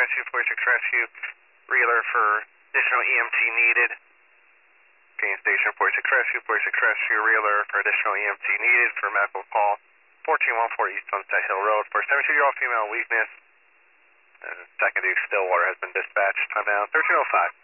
Rescue, 46 Rescue, reeler for additional EMT needed. Gain Station, 46 Rescue, 46 Rescue, reeler for additional EMT needed for medical call. 1414 East Sunset Hill Road for 72-year-old female weakness. Secondary Stillwater has been dispatched. Time down 1305.